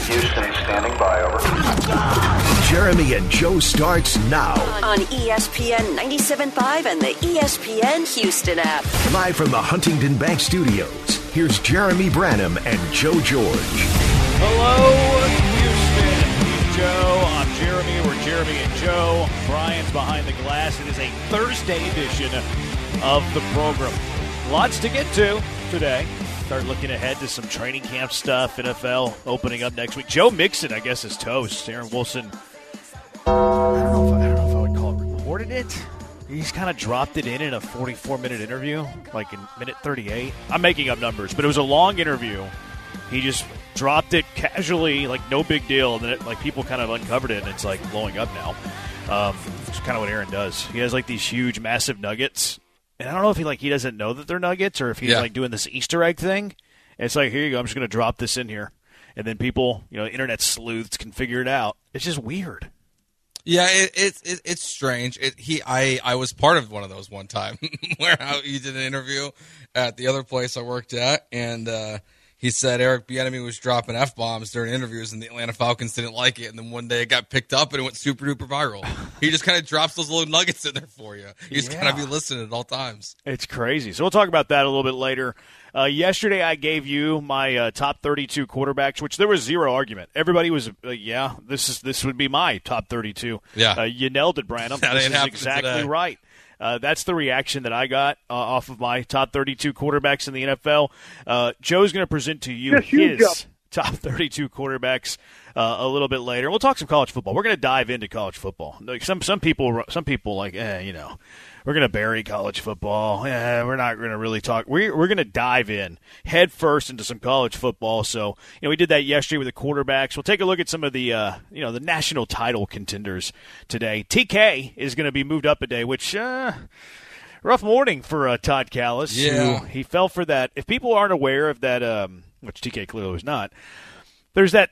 Houston, standing by, over. Jeremy and Joe starts now. On ESPN 97.5 and the ESPN Houston app. Live from the Huntington Bank Studios, here's Jeremy Branham and Joe George. Hello, Houston. He's Joe. I'm Jeremy. We're Jeremy and Joe. Brian's behind the glass. It is a Thursday edition of the program. Lots to get to today. Start looking ahead to some training camp stuff. NFL opening up next week. Joe Mixon, I guess, is toast. Aaron Wilson, I don't know if I would call it reported it. He's kind of dropped it in a 44-minute interview, like in minute 38. I'm making up numbers, but it was a long interview. He just dropped it casually, like no big deal, and then people kind of uncovered it, and it's like blowing up now. It's kind of what Aaron does. He has like these huge, massive nuggets, and I don't know if he doesn't know that they're nuggets, or if he's like doing this Easter egg thing. And it's like, here you go, I'm just going to drop this in here, and then people, internet sleuths can figure it out. It's just weird. Yeah, it's strange. I was part of one of those one time where he did an interview at the other place I worked at, and he said Eric Bieniemy was dropping F-bombs during interviews, and the Atlanta Falcons didn't like it. And then one day it got picked up, and it went super duper viral. He just kind of drops those little nuggets in there for you. You just kind of be listening at all times. It's crazy. So we'll talk about that a little bit later. Yesterday I gave you my top 32 quarterbacks, which there was zero argument. Everybody was, this would be my top 32. Yeah. You nailed it, Branham. This is exactly today. Right. That's the reaction that I got off of my top 32 quarterbacks in the NFL. Joe's going to present to you his top 32 quarterbacks a little bit later. We'll talk some college football. We're going to dive into college football. Some people like, we're going to bury college football. We're not going to really talk. We're going to dive in head first into some college football. So, we did that yesterday with the quarterbacks. We'll take a look at some of the, the national title contenders today. TK is going to be moved up a day, which, rough morning for Todd Callis. Yeah. He fell for that. If people aren't aware of that, which TK clearly was not, there's that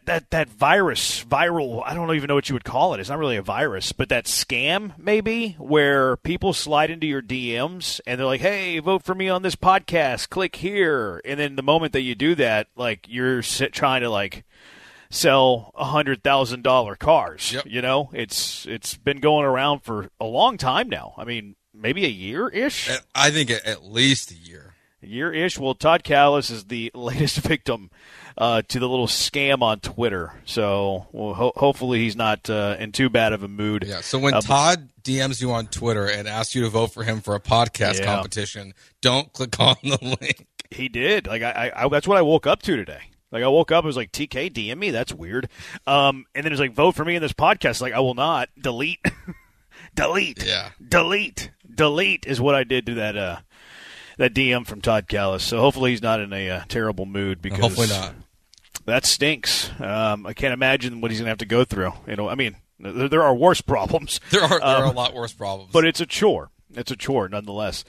viral, I don't even know what you would call it. It's not really a virus, but that scam maybe where people slide into your DMs and they're like, hey, vote for me on this podcast. Click here. And then the moment that you do that, you're trying to sell $100,000 cars. Yep. It's been going around for a long time now. I mean, maybe a year-ish? I think at least a year. A year-ish. Well, Todd Callis is the latest victim to the little scam on Twitter. So hopefully he's not in too bad of a mood. Yeah, so when Todd DMs you on Twitter and asks you to vote for him for a podcast competition, don't click on the link. He did. I that's what I woke up to today. I woke up, I was like, TK, DM me? That's weird. And then it's like, vote for me in this podcast. I will not. Delete. Delete. Yeah. Delete is what I did to that DM from Todd Callis. So hopefully he's not in a terrible mood, because hopefully not. That stinks. I can't imagine what he's going to have to go through. There are worse problems. There are a lot worse problems. But it's a chore. It's a chore nonetheless.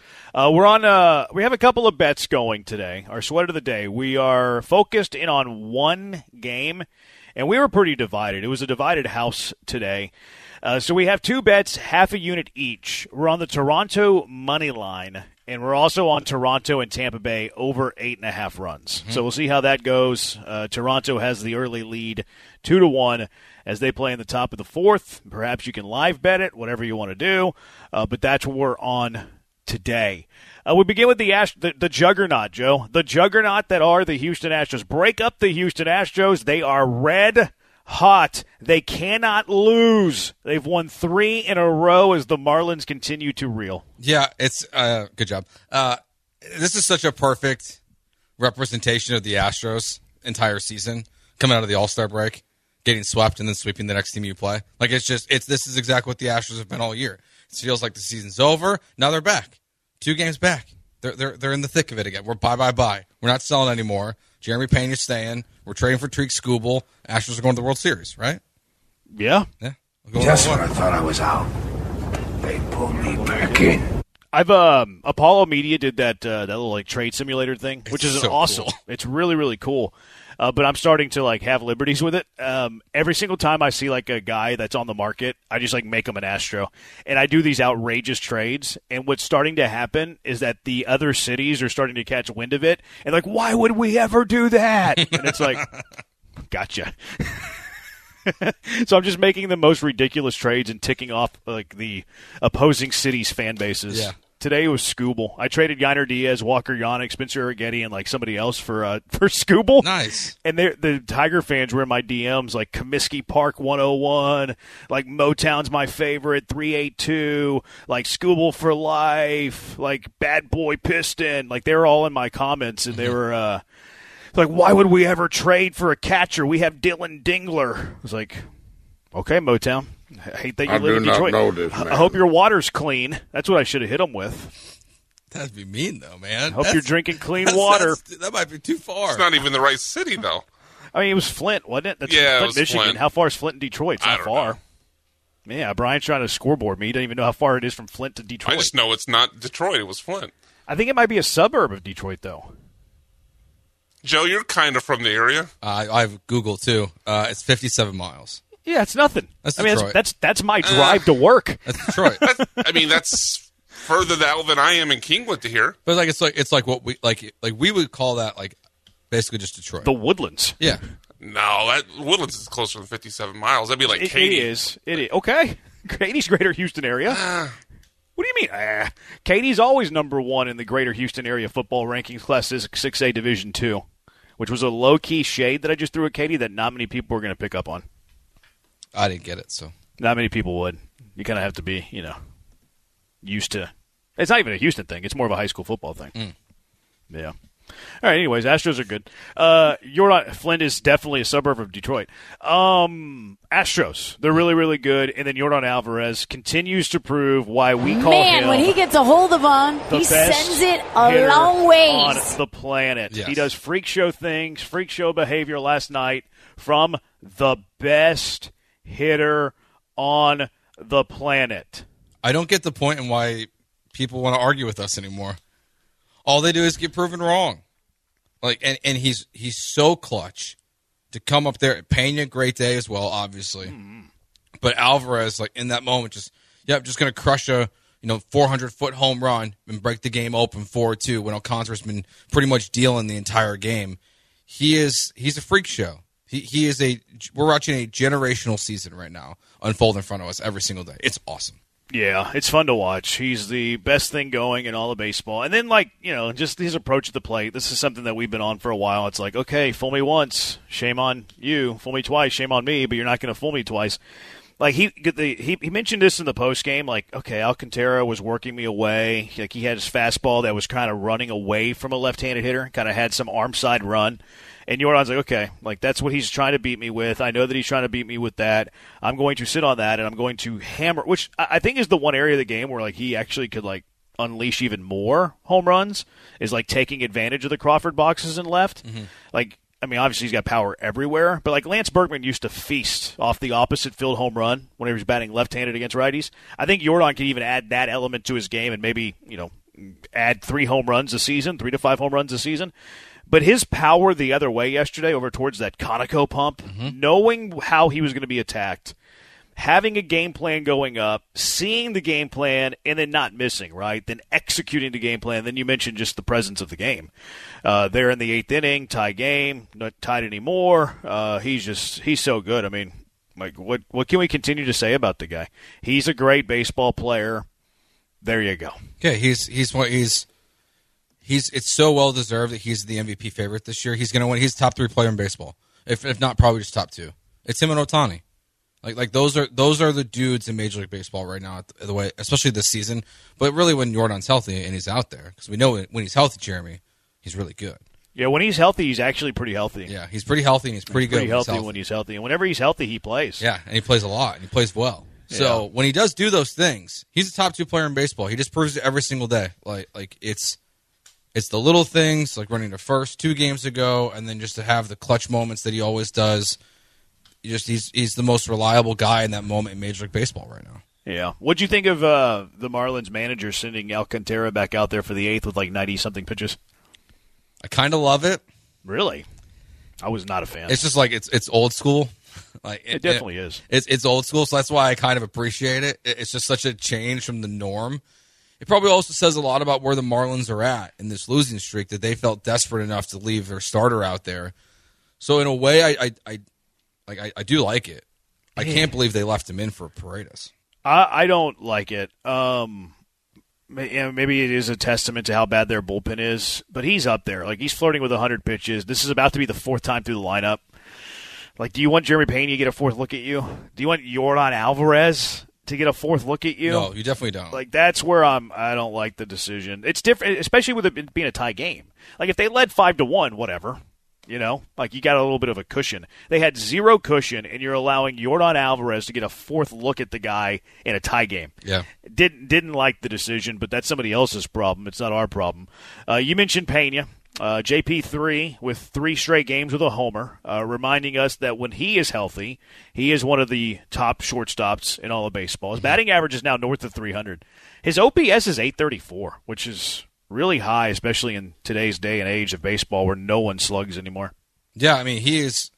We have a couple of bets going today. Our sweat of the day. We are focused in on one game, and we were pretty divided. It was a divided house today. So we have two bets, half a unit each. We're on the Toronto money line, and we're also on Toronto and Tampa Bay over 8.5 runs. Mm-hmm. So we'll see how that goes. Toronto has the early lead 2-1 as they play in the top of the fourth. Perhaps you can live bet it, whatever you want to do. But that's what we're on today. We begin with the juggernaut, Joe. The juggernaut that are the Houston Astros. Break up the Houston Astros. They are red hot. They cannot lose. They've won 3 in a row as the Marlins continue to reel. Yeah, it's good job. This is such a perfect representation of the Astros' entire season, coming out of the All-Star break, getting swept and then sweeping the next team you play. This is exactly what the Astros have been all year. It feels like the season's over. Now they're back. 2 games back. They're in the thick of it again. We're bye. We're not selling anymore. Jeremy Payne is staying. We're trading for Tariq Skubal. Astros are going to the World Series, right? Yeah. Just when I thought I was out, they pulled me back in. Apollo Media did that little trade simulator thing, which is so awesome. Cool. It's really, really cool. But I'm starting to have liberties with it. Every single time I see a guy that's on the market, I just make him an Astro, and I do these outrageous trades. And what's starting to happen is that the other cities are starting to catch wind of it, and why would we ever do that? And it's Gotcha. So I'm just making the most ridiculous trades and ticking off like the opposing cities' fan bases. Yeah. Today was Scooble. I traded Yiner Diaz, Walker Yannick, Spencer Arrighetti, and like somebody else for Scooble. Nice. And the Tiger fans were in my DMs like Comiskey Park 101, like Motown's my favorite 382, like Scooble for life, like Bad Boy Piston. Like they were all in my comments, and they were like, why would we ever trade for a catcher? We have Dylan Dingler. I was like, okay, Motown. I hate that you live in Detroit. Not know this, man. I hope your water's clean. That's what I should have hit him with. That'd be mean, though, man. Hope you're drinking clean water. That might be too far. It's not even the right city, though. I mean, it was Flint, wasn't it? That's Yeah, Flint, it was Michigan. Flint. How far is Flint and Detroit? It's I not don't far. Yeah, Brian's trying to scoreboard me. He doesn't even know how far it is from Flint to Detroit. I just know it's not Detroit. It was Flint. I think it might be a suburb of Detroit, though. Joe, you're kind of from the area. I have Google, too. It's 57 miles. Yeah, it's nothing. That's I mean, Detroit. that's my drive to work. That's Detroit. That's further out than I am in Kingwood to here. But it's like what we like we would call that like basically just Detroit. The Woodlands. Yeah. No, Woodlands is closer than 57 miles. That'd be like It Katy. is. Okay. Katie's Greater Houston area. What do you mean? Katie's always number one in the Greater Houston area football rankings, Class 6A Division II, which was a low-key shade that I just threw at Katie that not many people were going to pick up on. I didn't get it, so. Not many people would. You kind of have to be, used to. It's not even a Houston thing. It's more of a high school football thing. Yeah. All right, anyways, Astros are good. Flint is definitely a suburb of Detroit. Astros, they're really, really good. And then Yordan Alvarez continues to prove why we call him when he gets a hold of on, the he best sends it a hitter long ways. on the planet. Yes. He does freak show things, freak show behavior last night from the best hitter on the planet. I don't get the point in why people want to argue with us anymore. All they do is get proven wrong. Like, and he's so clutch to come up there. Pena, great day as well, obviously. But Alvarez, like in that moment, just going to crush a 400-foot home run and break the game open 4-2 when Alcantara's been pretty much dealing the entire game. He's a freak show. We're watching a generational season right now unfold in front of us every single day. It's awesome. Yeah, it's fun to watch. He's the best thing going in all of baseball. And then, just his approach at the plate. This is something that we've been on for a while. It's like, okay, fool me once, shame on you. Fool me twice, shame on me, but you're not going to fool me twice. Like, he mentioned this in the postgame, like, okay, Alcantara was working me away. Like, he had his fastball that was kind of running away from a left-handed hitter, kind of had some arm side run. And Yordan's like, okay, like that's what he's trying to beat me with. I know that he's trying to beat me with that. I'm going to sit on that, and I'm going to hammer, which I think is the one area of the game where like he actually could like unleash even more home runs, is like taking advantage of the Crawford boxes and left. Like, I mean, obviously he's got power everywhere, but like Lance Berkman used to feast off the opposite field home run when he was batting left-handed against righties. I think Yordan can even add that element to his game and maybe, add 3 home runs a season, 3 to 5 home runs a season. But his power the other way yesterday over towards that Conoco pump, knowing how he was going to be attacked, having a game plan going up, seeing the game plan, and then not missing, right? Then executing the game plan. Then you mentioned just the presence of the game. There in the 8th inning, tie game, not tied anymore. He's so good. I mean, like what can we continue to say about the guy? He's a great baseball player. There you go. Yeah, it's so well deserved that he's the MVP favorite this year. He's going to win. He's the top 3 player in baseball, if not probably just top 2. It's him and Ohtani. Like those are the dudes in Major League Baseball right now. The way, especially this season, but really when Yordan's healthy and he's out there, because we know when he's healthy, Jeremy, he's really good. Yeah, when he's healthy, he's actually pretty healthy. Yeah, he's pretty healthy and he's pretty good. When he's healthy, and whenever he's healthy, he plays. Yeah, and he plays a lot and he plays well. So when he does do those things, he's a top 2 player in baseball. He just proves it every single day. Like it's the little things, like running to first 2 games ago, and then just to have the clutch moments that he always does. He's the most reliable guy in that moment in Major League Baseball right now. Yeah. What'd you think of the Marlins manager sending Alcantara back out there for the 8th with like 90-something pitches? I kind of love it. Really? I was not a fan. It's just like it's old school. Like it definitely is. It's old school, so that's why I kind of appreciate it. It's just such a change from the norm. It probably also says a lot about where the Marlins are at in this losing streak, that they felt desperate enough to leave their starter out there So in a way, I do like it. I can't believe they left him in for Paredes. I don't like it. Maybe it is a testament to how bad their bullpen is, but he's up there. Like, he's flirting with 100 pitches. This is about to be the fourth time through the lineup. Like, do you want Jeremy Pena to get a fourth look at you? Do you want Yordan Alvarez to get a fourth look at you? No, you definitely don't. Like, that's where I don't like the decision. It's different, especially with it being a tie game. Like, if they led 5-1, whatever. You know, like, you got a little bit of a cushion. They had zero cushion, and you're allowing Yordan Alvarez to get a fourth look at the guy in a tie game. Yeah. Didn't like the decision, but that's somebody else's problem. It's not our problem. You mentioned Pena. JP3 with 3 straight games with a homer, reminding us that when he is healthy, he is one of the top shortstops in all of baseball. His batting average is now north of 300. His OPS is 834, which is really high, especially in today's day and age of baseball where no one slugs anymore. Yeah, I mean, he is.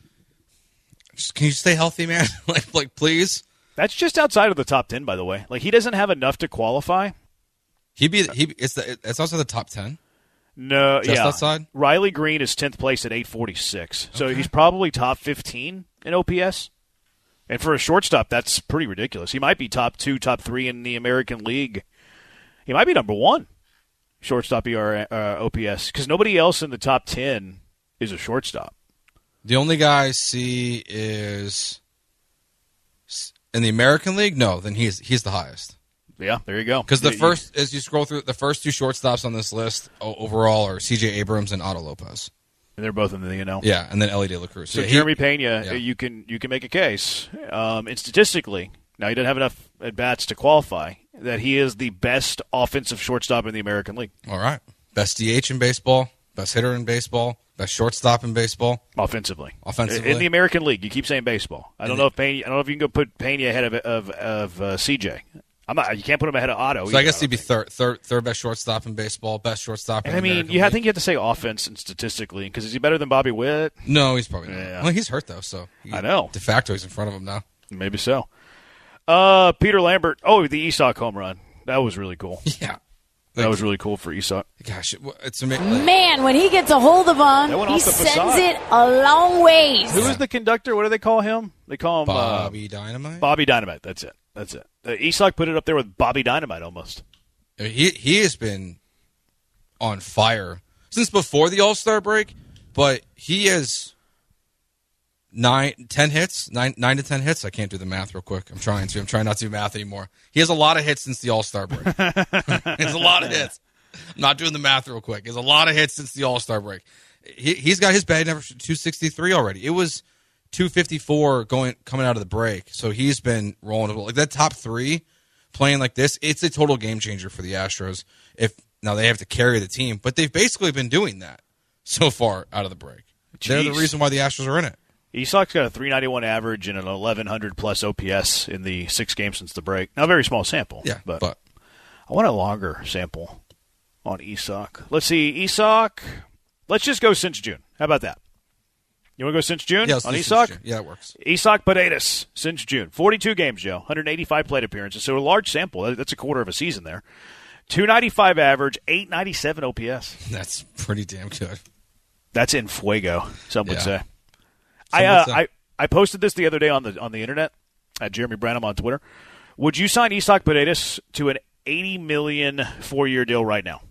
Can you stay healthy, man? like, please. That's just outside of the top 10, by the way. Like, he doesn't have enough to qualify. It's also the top 10. No, just yeah. outside. Riley Green is 10th place at 846, so okay. he's probably top 15 in OPS. And for a shortstop, that's pretty ridiculous. He might be top 2, top 3 in the American League. He might be number 1 shortstop OPS because nobody else in the top 10 is a shortstop. The only guy I see is in the American League. No, then he's the highest. Yeah, there you go. Because as you scroll through, the first 2 shortstops on this list overall are C.J. Abrams and Otto Lopez. And they're both in the NL. Yeah, and then Ellie De La Cruz. So Jeremy Pena, you can make a case, and statistically, now he doesn't have enough at bats to qualify, that he is the best offensive shortstop in the American League. All right, best DH in baseball, best hitter in baseball, best shortstop in baseball. Offensively, in the American League, you keep saying baseball. I don't know if you can go put Pena ahead of CJ. You can't put him ahead of Otto. So I guess he'd be third best shortstop in baseball, best shortstop in American League. I think you have to say offense and statistically, because is he better than Bobby Witt? No, he's probably not. Yeah. Well, he's hurt, though, so I know. De facto, he's in front of him now. Maybe so. Peter Lambert. Oh, the Isak home run. That was really cool. Yeah. That was really cool for Isak. Gosh, it's amazing. Man, when he gets a hold of him, he sends it a long ways. Who is the conductor? What do they call him? They call him Bobby Dynamite? Bobby Dynamite. That's it. Isak put it up there with Bobby Dynamite almost. He has been on fire since before the All-Star break, but he has 9 to 10 hits. I can't do the math real quick. I'm trying not to do math anymore. He has a lot of hits since the All-Star break. He has a lot of hits. I'm not doing the math real quick. He has a lot of hits since the All-Star break. He's got his batting average 263 already. It was 254 coming out of the break. So he's been rolling. Like that top 3 playing like this, it's a total game changer for the Astros. Now they have to carry the team, but they've basically been doing that so far out of the break. Jeez. They're the reason why the Astros are in it. Isak's got a 391 average and an 1,100 plus OPS in the 6 games since the break. Now, a very small sample. Yeah, but I want a longer sample on Isak. Let's see, Isak. Let's just go since June. How about that? You want to go since June on Isak? Yeah, it works. Isak Paredes since June. 42 games, Joe. 185 plate appearances. So a large sample. That's a quarter of a season there. 295 average, 897 OPS. That's pretty damn good. That's in fuego, some would say. I posted this the other day on the internet at Jeremy Branham on Twitter. Would you sign Isak Paredes to an $80 million 4-year deal right now?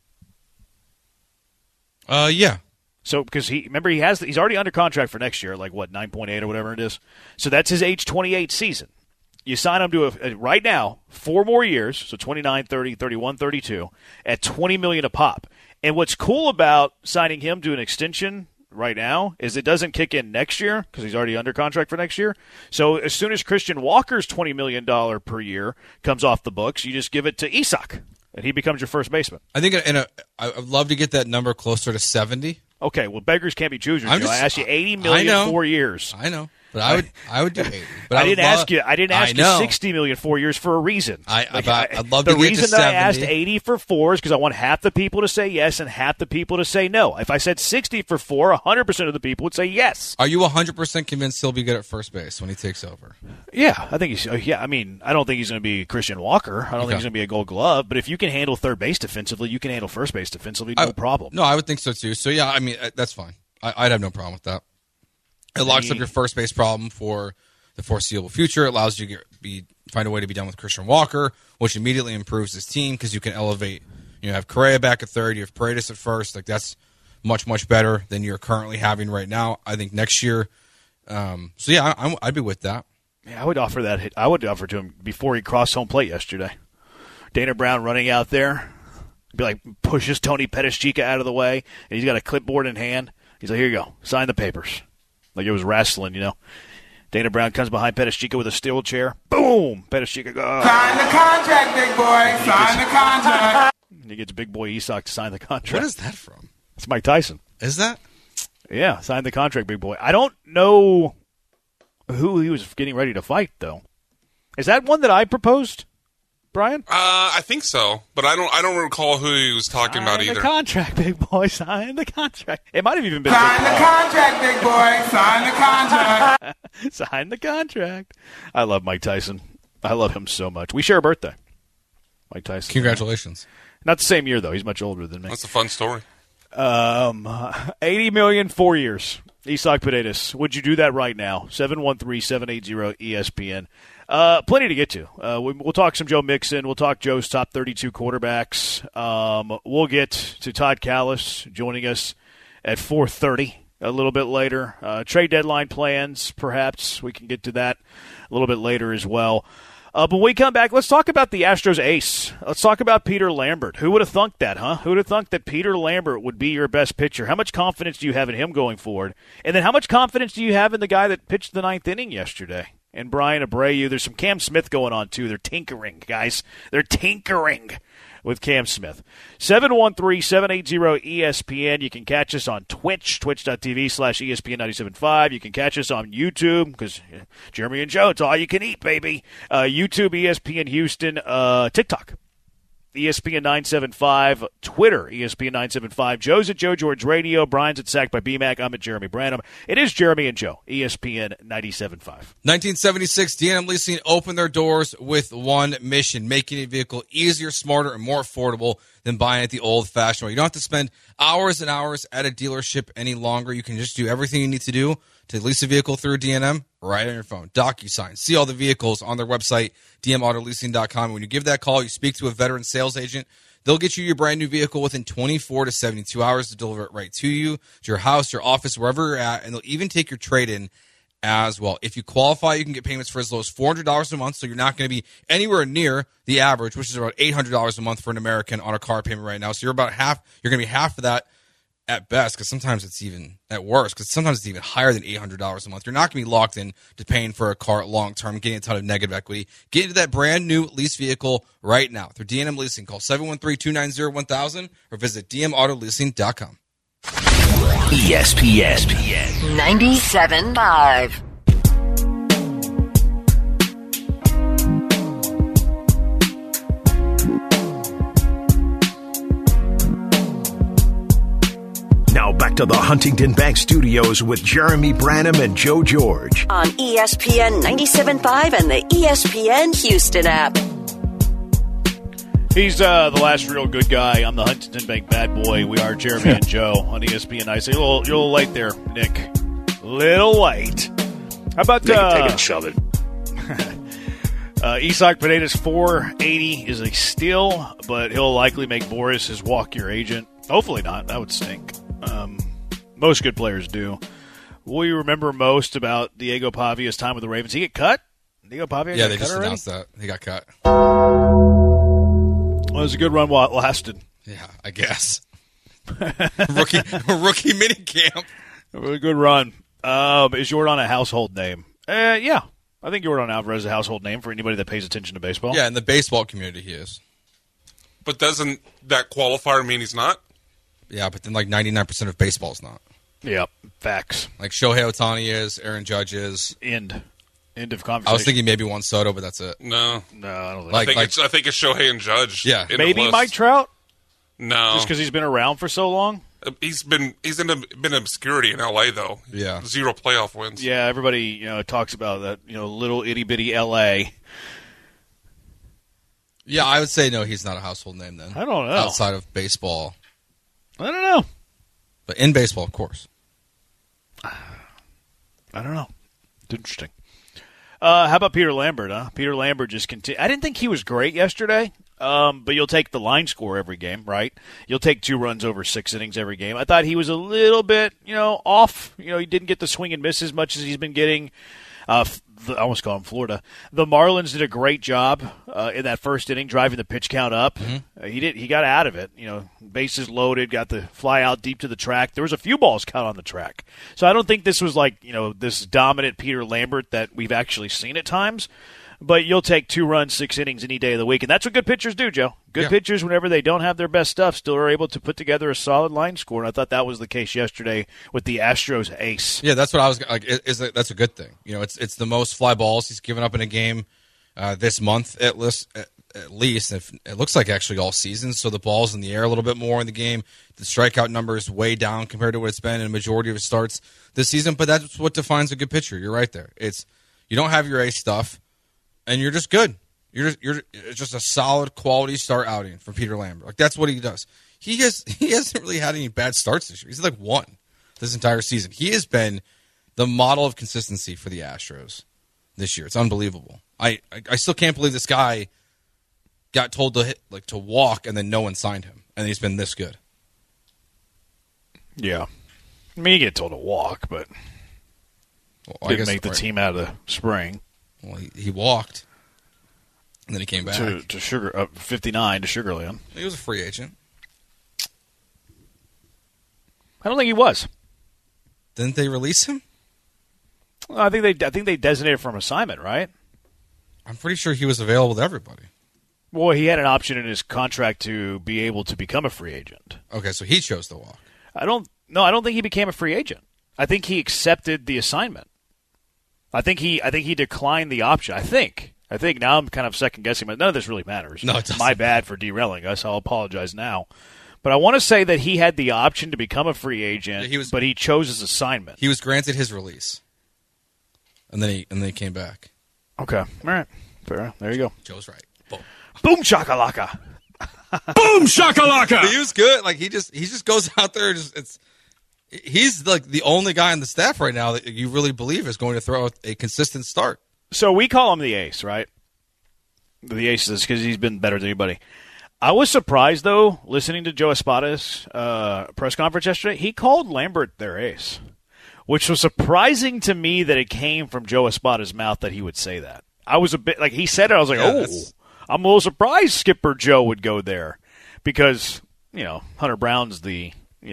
Yeah. So because he's already under contract for next year, like what 9.8 or whatever it is. So that's his age 28 season. You sign him to right now 4 more years, so 29, 30, 31, 32 at $20 million a pop. And what's cool about signing him to an extension right now is it doesn't kick in next year because he's already under contract for next year. So as soon as Christian Walker's $20 million per year comes off the books, you just give it to Isak, and he becomes your first baseman. I think I'd love to get that number closer to 70. Okay, well, beggars can't be choosers. I asked you $80 million 4 years. I know. But I would do 80. But I didn't ask you $60 million 4 years for a reason. I'd love to get to 70. The reason that I asked 80 for 4 is because I want half the people to say yes and half the people to say no. If I said 60 for 4, 100% of the people would say yes. Are you 100% convinced he'll be good at first base when he takes over? Yeah, I think he's. Yeah, I mean, I don't think he's going to be Christian Walker. I don't think he's going to be a Gold Glove. But if you can handle third base defensively, you can handle first base defensively, no problem. No, I would think so too. So yeah, I mean, that's fine. I'd have no problem with that. It locks up your first base problem for the foreseeable future. It allows you to find a way to be done with Christian Walker, which immediately improves his team because you can elevate. You have Correa back at third. You have Paredes at first. Like that's much, much better than you're currently having right now. I think next year. So yeah, I'd be with that. Yeah, I would offer that. I would offer to him before he crossed home plate yesterday. Dana Brown running out there, be like pushes Tony Pettis-Chica out of the way, and he's got a clipboard in hand. He's like, "Here you go, sign the papers." Like it was wrestling, you know. Dana Brown comes behind Pettis-Chica with a steel chair. Boom! Pettis-Chica goes. Sign the contract, big boy. Sign the contract. He gets Big Boy Isak to sign the contract. What is that from? It's Mike Tyson. Is that? Yeah, sign the contract, Big Boy. I don't know who he was getting ready to fight, though. Is that one that I proposed, Brian? I think so, but I don't recall who he was talking about either. Sign the contract, Big Boy. Sign the contract. It might have even been. Sign the contract, big boy. Sign the contract. Sign the contract. I love Mike Tyson. I love him so much. We share a birthday. Mike Tyson. Congratulations. Not the same year, though. He's much older than me. That's a fun story. $80 million, 4 years. Isak Paredes. Would you do that right now? 713-780-ESPN. Plenty to get to. We'll talk some Joe Mixon. We'll talk Joe's top 32 quarterbacks. We'll get to Todd Callis joining us at 4:30 a little bit later. Trade deadline plans, perhaps. We can get to that a little bit later as well. But when we come back, let's talk about the Astros ace. Let's talk about Peter Lambert. Who would have thunk that, huh? Who would have thunk that Peter Lambert would be your best pitcher? How much confidence do you have in him going forward? And then how much confidence do you have in the guy that pitched the ninth inning yesterday? And Brian Abreu. There's some Cam Smith going on, too. They're tinkering, guys. They're tinkering with Cam Smith. 713-780-ESPN. You can catch us on Twitch, twitch.tv/ESPN975. You can catch us on YouTube, because Jeremy and Joe, it's all you can eat, baby. YouTube, ESPN Houston, TikTok, ESPN 975, Twitter, ESPN 975. Joe's at Joe George Radio. Brian's at Sacked by BMAC. I'm at Jeremy Branham. It is Jeremy and Joe, ESPN 975. 1976, D&M Leasing opened their doors with one mission, making a vehicle easier, smarter, and more affordable than buying it the old-fashioned way. You don't have to spend hours and hours at a dealership any longer. You can just do everything you need to do to lease a vehicle through D&M right on your phone. DocuSign. See all the vehicles on their website, dmautololeasing.com. When you give that call, you speak to a veteran sales agent. They'll get you your brand new vehicle within 24 to 72 hours to deliver it right to you, to your house, your office, wherever you're at, and they'll even take your trade-in as well. If you qualify, you can get payments for as low as $400 a month, so you're not going to be anywhere near the average, which is about $800 a month for an American on a car payment right now. So you're going to be half of that at best, because sometimes it's even at worst, because sometimes it's even higher than $800 a month. You're not going to be locked in to paying for a car long term, getting a ton of negative equity. Get into that brand new lease vehicle right now through D&M Leasing. Call 713-290-1000 or visit dmautololeasing.com. ESPN 97.5. Now back to the Huntington Bank Studios with Jeremy Branham and Joe George. On ESPN 97.5 and the ESPN Houston app. He's the last real good guy. I'm the Huntington Bank bad boy. We are Jeremy and Joe on ESPN. I say, you're a little late there, Nick. Little late. How about take it and shove it. Isak Paredes 480 is a steal, but he'll likely make Boris his walk-your agent. Hopefully not. That would stink. Most good players do. What do you remember most about Diego Pavia's time with the Ravens? He get cut? Diego Pavia Yeah, got they cut just already? announced that. He got cut. Well, it was a good run while it lasted. Yeah, I guess. rookie minicamp. A really good run. Is Yordan a household name? Yeah. I think Yordan Alvarez is a household name for anybody that pays attention to baseball. Yeah, in the baseball community he is. But doesn't that qualifier mean he's not? Yeah, but then like 99% of baseball's not. Yep. Facts. Like Shohei Ohtani is, Aaron Judge is. End of conversation. I was thinking maybe Juan Soto, but that's it. No. No, I don't think Like- I think it's Shohei and Judge. Yeah. in the maybe list. Mike Trout, No. just because he's been around for so long. He's been obscurity in L.A. though. Yeah. 0 playoff wins. Yeah, everybody talks about that. Little itty bitty L.A. Yeah, I would say no, he's not a household name then. I don't know. Outside of baseball. I don't know. But in baseball, of course. I don't know. It's interesting. How about Peter Lambert, huh? Peter Lambert just continued. I didn't think he was great yesterday, but you'll take the line score every game, right? You'll take 2 runs over 6 innings every game. I thought he was a little bit, off. He didn't get the swing and miss as much as he's been getting. I almost call him Florida. The Marlins did a great job in that first inning, driving the pitch count up. Mm-hmm. He got out of it. Bases loaded, got the fly out deep to the track. There was a few balls caught on the track. So I don't think this was like this dominant Peter Lambert that we've actually seen at times. But you'll take 2 runs, 6 innings any day of the week. And that's what good pitchers do, Joe. Good pitchers, whenever they don't have their best stuff, still are able to put together a solid line score. And I thought that was the case yesterday with the Astros ace. Yeah, that's what I was like. That's a good thing. It's the most fly balls he's given up in a game this month at least. If it looks like actually all season. So the ball's in the air a little bit more in the game. The strikeout number is way down compared to what it's been in a majority of his starts this season. But that's what defines a good pitcher. You're right there. You don't have your ace stuff. And you're just good. You're just a solid quality start outing from Peter Lambert. Like that's what he does. He hasn't really had any bad starts this year. He's like 1 this entire season. He has been the model of consistency for the Astros this year. It's unbelievable. I still can't believe this guy got told to walk and then no one signed him, and he's been this good. Yeah, I mean you get told to walk, but didn't make the team out of the spring. Well, he walked, and then he came back to 59 to Sugarland. He was a free agent. I don't think he was. Didn't they release him? Well, I think they designated for an assignment, right? I'm pretty sure he was available to everybody. Well, he had an option in his contract to be able to become a free agent. Okay, so he chose to walk. I don't think he became a free agent. I think he accepted the assignment. I think he declined the option. I think now I'm kind of second guessing, but none of this really matters. No, it doesn't. My bad for derailing us. I'll apologize now. But I want to say that he had the option to become a free agent, but he chose his assignment. He was granted his release, and then he came back. Okay, all right, fair. There you go. Joe's right. Boom shakalaka. Boom shakalaka. He was good. Like he just goes out there. He's like the only guy on the staff right now that you really believe is going to throw a consistent start. So we call him the ace, right? The ace is because he's been better than anybody. I was surprised, though, listening to Joe Espada's press conference yesterday. He called Lambert their ace, which was surprising to me that it came from Joe Espada's mouth that he would say that. I was a bit like he said it. I was like, I'm a little surprised Skipper Joe would go there because Hunter Brown's the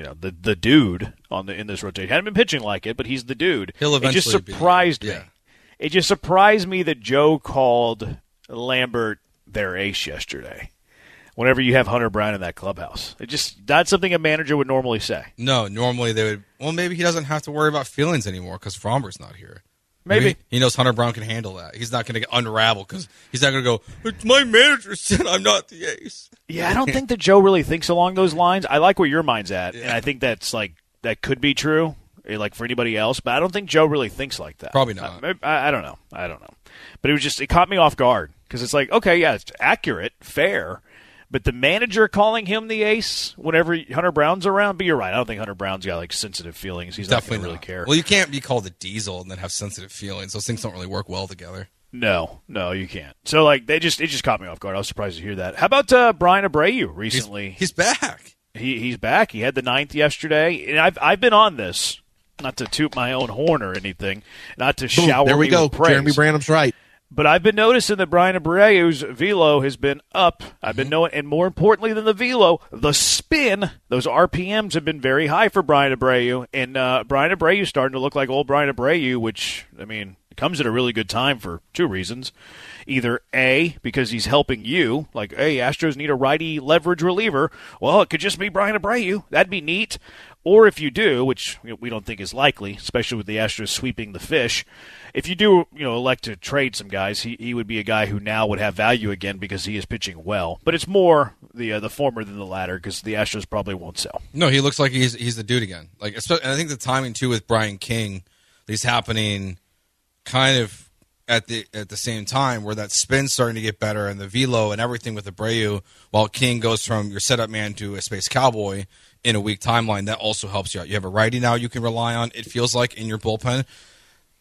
dude in this rotation. Hadn't been pitching like it, but he's the dude. He'll eventually it just surprised me. Yeah. It just surprised me that Joe called Lambert their ace yesterday. Whenever you have Hunter Brown in that clubhouse, that's something a manager would normally say. No, normally they would. Well, maybe he doesn't have to worry about feelings anymore because Fromber's not here. Maybe he knows Hunter Brown can handle that. He's not going to unravel because he's not going to go, my manager said I'm not the ace. Yeah, I don't think that Joe really thinks along those lines. I like where your mind's at, and I think that could be true, like for anybody else, but I don't think Joe really thinks like that. Probably not. I don't know. But it caught me off guard because it's like, okay, yeah, it's accurate, fair, but the manager calling him the ace whenever Hunter Brown's around, but you're right. I don't think Hunter Brown's got sensitive feelings. He's definitely not going to really care. Well, you can't be called a diesel and then have sensitive feelings. Those things don't really work well together. No, you can't. So it just caught me off guard. I was surprised to hear that. How about Brian Abreu recently? He's back. He's back. He had the 9th yesterday, and I've been on this, not to toot my own horn or anything, not to shower. There we go. With praise. Jeremy Branham's right. But I've been noticing that Brian Abreu's velo has been up. I've been knowing, and more importantly than the velo, the spin, those RPMs have been very high for Brian Abreu. And Brian Abreu's starting to look like old Brian Abreu, which, comes at a really good time for 2 reasons. Either A, because he's helping you, like, hey, Astros need a righty leverage reliever. Well, it could just be Brian Abreu. That'd be neat. Or if you do, which we don't think is likely, especially with the Astros sweeping the fish, if you do, elect to trade some guys, he would be a guy who now would have value again because he is pitching well. But it's more the former than the latter because the Astros probably won't sell. No, he looks like he's the dude again. And I think the timing too with Brian King is happening kind of at the same time where that spin's starting to get better and the velo and everything with Abreu, while King goes from your setup man to a space cowboy in a weak timeline. That also helps you out. You have a righty now you can rely on, it feels like, in your bullpen.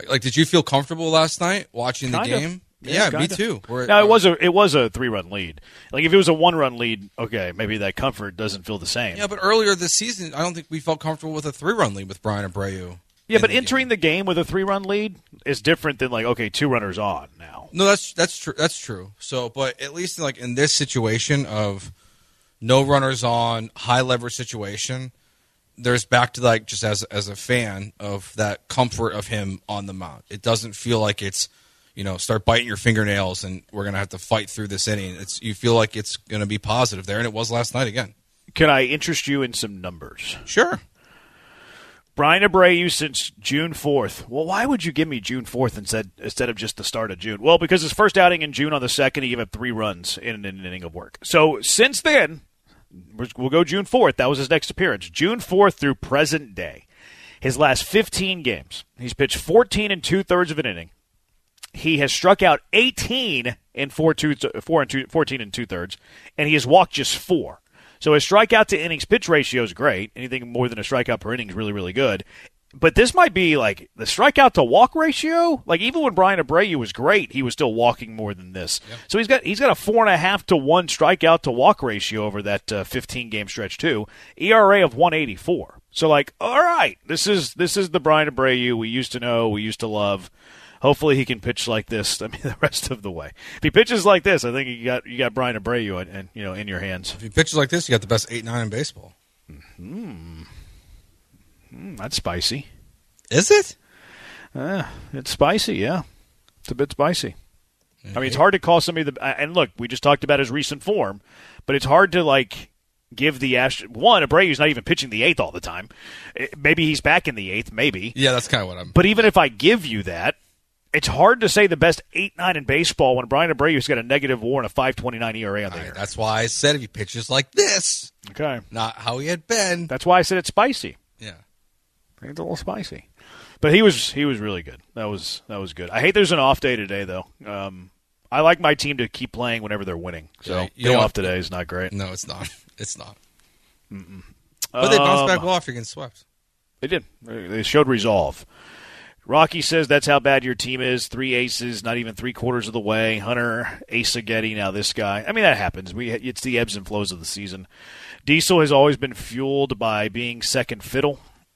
Like, did you feel comfortable last night watching the game? Yeah, me too. Now, it was a 3-run lead. Like, if it was a 1-run lead, okay, maybe that comfort doesn't feel the same. Yeah, but earlier this season, I don't think we felt comfortable with a 3-run lead with Bryan Abreu. Yeah, but entering the game with a 3-run lead is different than, like, okay, 2 runners on now. No, that's true. That's true. So, but at least like in this situation of no runners on, high leverage situation, there's back to like just as a fan of that comfort of him on the mound. It doesn't feel like it's, start biting your fingernails and we're going to have to fight through this inning. You feel like it's going to be positive there, and it was last night again. Can I interest you in some numbers? Sure. Bryan Abreu since June 4th. Well, why would you give me June 4th instead of just the start of June? Well, because his first outing in June on the 2nd, he gave up 3 runs in an inning of work. So since then, we'll go June 4th. That was his next appearance. June 4th through present day. His last 15 games, he's pitched 14 2/3 of an inning. He has struck out 18 in 14 2/3, and he has walked just 4. So his strikeout to innings pitch ratio is great. Anything more than a strikeout per inning is really, really good. But this might be like the strikeout to walk ratio. Like even when Bryan Abreu was great, he was still walking more than this. Yep. So he's got a 4.5 to 1 strikeout to walk ratio over that 15-game stretch too. ERA of 1.84. So like, all right, this is the Bryan Abreu we used to know, we used to love. Hopefully he can pitch like this. The rest of the way. If he pitches like this, I think you got Bryan Abreu and in your hands. If he pitches like this, you got the best 8-9 in baseball. That's spicy. Is it? It's spicy. Yeah, it's a bit spicy. Okay. I mean, it's hard to call somebody and look, we just talked about his recent form, but it's hard to like give the Abreu's not even pitching the 8th all the time. Maybe he's back in the 8th. Maybe. Yeah, that's kind of what I'm. But even if I give you that. It's hard to say the best 8-9 in baseball when Bryan Abreu's got a negative WAR and a 5.29 ERA on the year. That's why I said if he pitches like this, okay, not how he had been. That's why I said it's spicy. Yeah, it's a little spicy, but he was really good. That was good. I hate there's an off day today though. I like my team to keep playing whenever they're winning. So day off today is not great. No, it's not. It's not. But they bounced back well after getting swept. They did. They showed resolve. Rocky says that's how bad your team is. 3 aces, not even 3/4 of the way. Hunter, Asa-Getty, now this guy. I mean, that happens. It's the ebbs and flows of the season. Diesel has always been fueled by being second fiddle.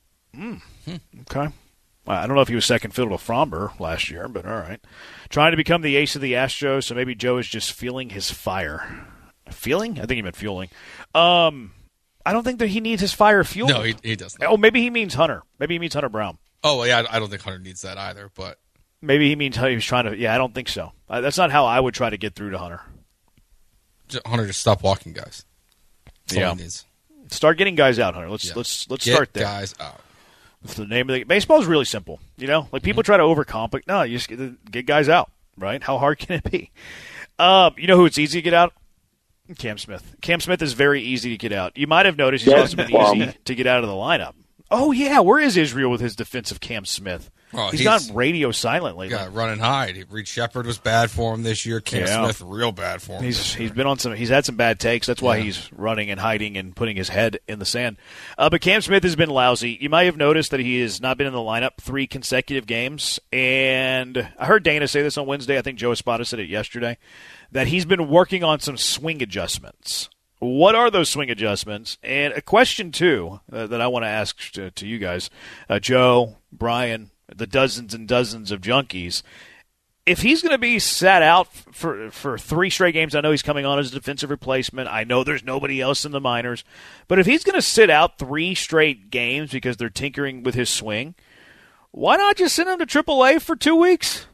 Okay. Well, I don't know if he was second fiddle to Fromber last year, but all right. Trying to become the ace of the Astros, so maybe Joe is just feeling his fire. Feeling? I think he meant fueling. I don't think that he needs his fire fueled. No, he doesn't. Oh, maybe he means Hunter. Maybe he means Hunter Brown. Oh, yeah, I don't think Hunter needs that either, but... Maybe he means he was trying to... Yeah, I don't think so. That's not how I would try to get through to Hunter. Hunter, just stop walking guys. That's all he needs. Start getting guys out, Hunter. Let's start there. Get guys out. That's the name of the... Baseball is really simple, Like, people try to overcomplicate. No, you just get guys out, right? How hard can it be? You know who it's easy to get out? Cam Smith. Cam Smith is very easy to get out. You might have noticed he's also been easy to get out of the lineup. Oh, yeah. Where is Israel with his defensive Cam Smith? Oh, he's gone radio silent lately. Yeah, run and hide. Reed Shepard was bad for him this year. Cam Smith, real bad for him. He's been on he's had some bad takes. That's why he's running and hiding and putting his head in the sand. But Cam Smith has been lousy. You might have noticed that he has not been in the lineup 3 consecutive games. And I heard Dana say this on Wednesday. I think Joe Espada said it yesterday. That he's been working on some swing adjustments. What are those swing adjustments? And a question, too, that I want to ask to you guys, Joe, Brian, the dozens and dozens of junkies. If he's going to be sat out for 3 straight games, I know he's coming on as a defensive replacement. I know there's nobody else in the minors. But if he's going to sit out 3 straight games because they're tinkering with his swing, why not just send him to AAA for 2 weeks?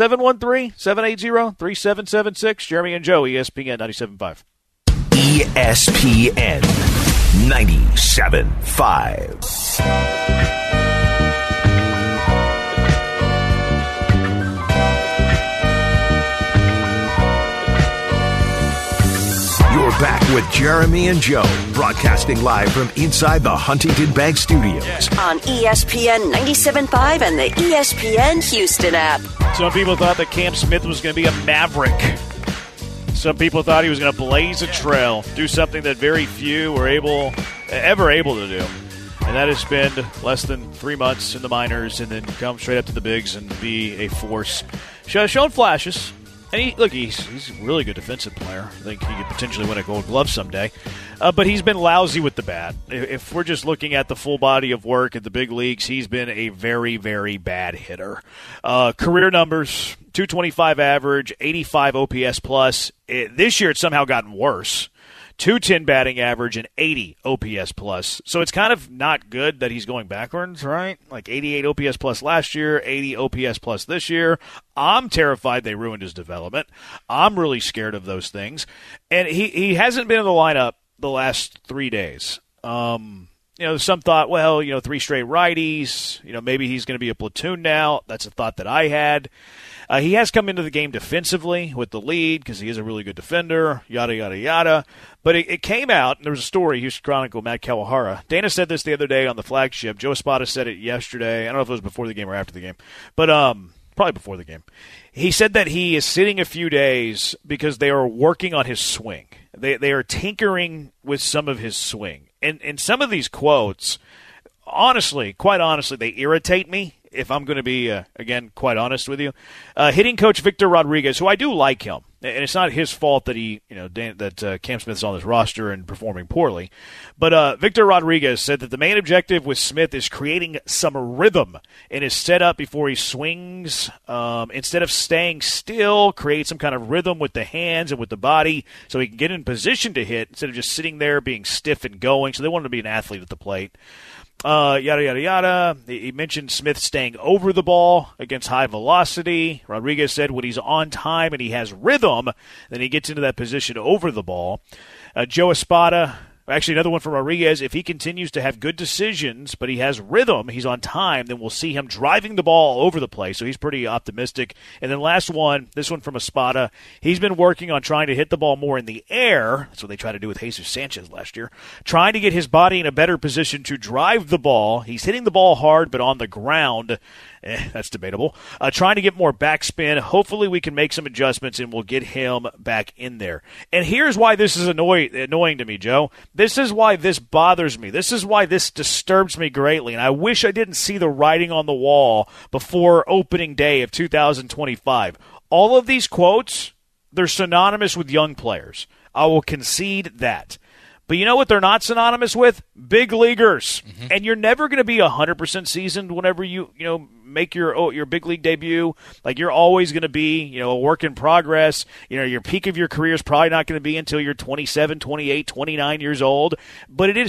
713-780-3776. Jeremy and Joe, ESPN 97.5. ESPN 97.5. You're back with Jeremy and Joe, broadcasting live from inside the Huntington Bank Studios. On ESPN 97.5 and the ESPN Houston app. Some people thought that Cam Smith was going to be a maverick. Some people thought he was going to blaze a trail, do something that very few were ever able to do. And that is spend less than 3 months in the minors and then come straight up to the bigs and be a force. Shown flashes. And he's a really good defensive player. I think he could potentially win a Gold Glove someday. But he's been lousy with the bat. If we're just looking at the full body of work at the big leagues, he's been a very, very bad hitter. Career numbers, 225 average, 85 OPS plus. This year it's somehow gotten worse. 210 batting average and 80 OPS plus. So it's kind of not good that he's going backwards, right? Like 88 OPS plus last year, 80 OPS plus this year. I'm terrified they ruined his development. I'm really scared of those things. And he hasn't been in the lineup the last 3 days. Some thought, 3 straight righties. Maybe he's going to be a platoon now. That's a thought that I had. He has come into the game defensively with the lead because he is a really good defender, yada, yada, yada. But it came out, and there was a story, Houston Chronicle, Matt Kawahara. Dana said this the other day on the flagship. Joe Espada said it yesterday. I don't know if it was before the game or after the game, but probably before the game. He said that he is sitting a few days because they are working on his swing. They are tinkering with some of his swing. And some of these quotes, quite honestly, they irritate me. If I'm going to be, again, quite honest with you. Hitting coach Victor Rodriguez, who I do like him, and it's not his fault that that Cam Smith's on this roster and performing poorly, but Victor Rodriguez said that the main objective with Smith is creating some rhythm in his setup before he swings. Instead of staying still, create some kind of rhythm with the hands and with the body so he can get in position to hit instead of just sitting there being stiff and going. So they want him to be an athlete at the plate. Yada, yada, yada. He mentioned Smith staying over the ball against high velocity. Rodriguez said when he's on time and he has rhythm, then he gets into that position over the ball. Joe Espada, actually another one from Rodriguez, if he continues to have good decisions, but he has rhythm, he's on time, then we'll see him driving the ball all over the place. So he's pretty optimistic. And then last one, this one from Espada, he's been working on trying to hit the ball more in the air. That's what they tried to do with Jesus Sanchez last year. Trying to get his body in a better position to drive the ball. He's hitting the ball hard, but on the ground. That's debatable. Trying to get more backspin. Hopefully we can make some adjustments and we'll get him back in there. And here's why this is annoying to me, Joe. This is why this bothers me. This is why this disturbs me greatly. And I wish I didn't see the writing on the wall before opening day of 2025. All of these quotes, they're synonymous with young players. I will concede that. But you know what they're not synonymous with? Big leaguers. Mm-hmm. And you're never going to be 100% seasoned whenever you make your big league debut. Like, you're always going to be, a work in progress. Your peak of your career is probably not going to be until you're 27, 28, 29 years old. But it is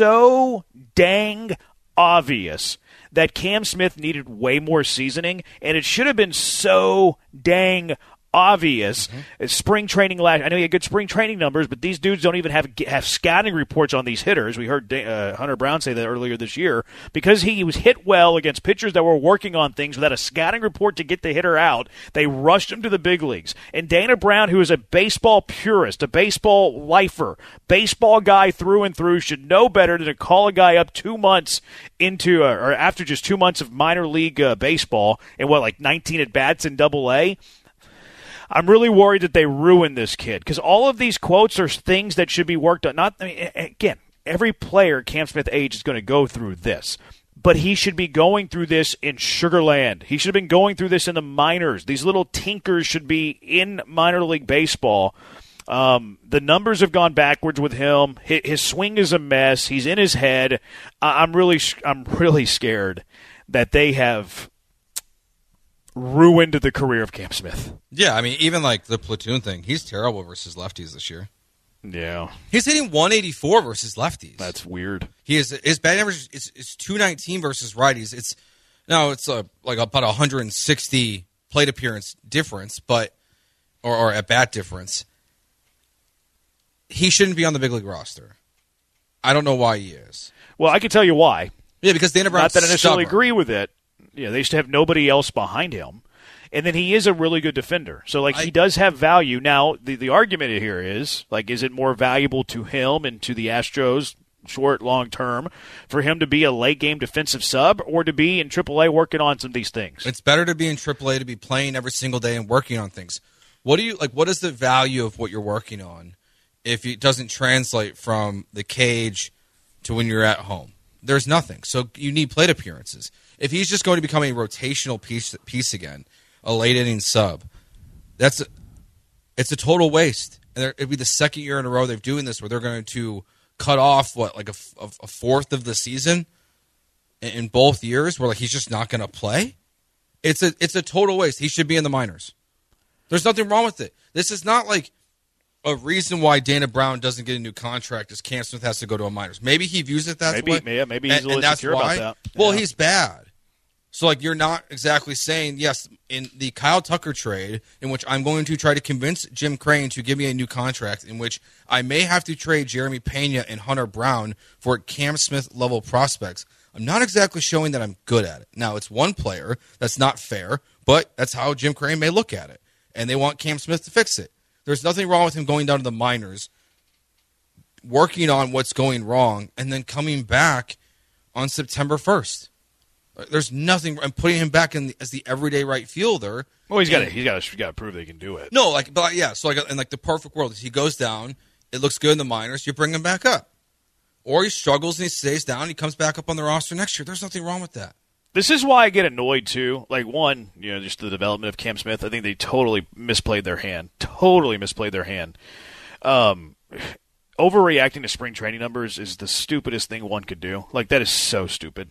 so dang obvious that Cam Smith needed way more seasoning, and it should have been so dang obvious. Spring training I know he had good spring training numbers, but these dudes don't even have scouting reports on these hitters. We heard Hunter Brown say that earlier this year. Because he was hit well against pitchers that were working on things without a scouting report to get the hitter out, they rushed him to the big leagues. And Dana Brown, who is a baseball purist, a baseball lifer, baseball guy through and through, should know better than to call a guy up 2 months into or after just 2 months of minor league baseball and 19 at-bats in Double-A. I'm really worried that they ruined this kid because all of these quotes are things that should be worked on. Again, every player Cam Smith age is going to go through this, but he should be going through this in Sugarland. He should have been going through this in the minors. These little tinkers should be in minor league baseball. The numbers have gone backwards with him. His swing is a mess. He's in his head. I'm really scared that they have ruined the career of Cam Smith. Yeah, even the platoon thing, he's terrible versus lefties this year. Yeah. He's hitting 184 versus lefties. That's weird. His batting average is 219 versus righties. It's about 160 plate appearance difference, or at bat difference. He shouldn't be on the big league roster. I don't know why he is. Well, I can tell you why. Yeah, because Dana Brown's not that I necessarily stubborn. agree with it. Yeah, they used to have nobody else behind him. And then he is a really good defender. So, he does have value. Now, the argument here is, is it more valuable to him and to the Astros, short, long term, for him to be a late-game defensive sub or to be in AAA working on some of these things? It's better to be in AAA, to be playing every single day and working on things. What is the value of what you're working on if it doesn't translate from the cage to when you're at home? there's nothing. So you need plate appearances. If he's just going to become a rotational piece again, a late inning sub, it's a total waste. And it'd be the second year in a row they're doing this where they're going to cut off a fourth of the season in both years where he's just not going to play. It's a total waste. He should be in the minors. There's nothing wrong with it. This is not like a reason why Dana Brown doesn't get a new contract is Cam Smith has to go to a minors. Maybe he views it that way. Yeah, maybe he's a little insecure about that. Well, he's bad. So, you're not exactly saying, yes, in the Kyle Tucker trade, in which I'm going to try to convince Jim Crane to give me a new contract, in which I may have to trade Jeremy Pena and Hunter Brown for Cam Smith-level prospects, I'm not exactly showing that I'm good at it. Now, it's one player. That's not fair, but that's how Jim Crane may look at it. And they want Cam Smith to fix it. There's nothing wrong with him going down to the minors, working on what's going wrong, and then coming back on September 1st. There's nothing. I'm putting him back as the everyday right fielder. Well, he's got to prove they can do it. No, but yeah. So in the perfect world, if he goes down, it looks good in the minors. You bring him back up, or he struggles and he stays down. He comes back up on the roster next year. There's nothing wrong with that. This is why I get annoyed, too. One, just the development of Cam Smith. I think they totally misplayed their hand. Overreacting to spring training numbers is the stupidest thing one could do. That is so stupid.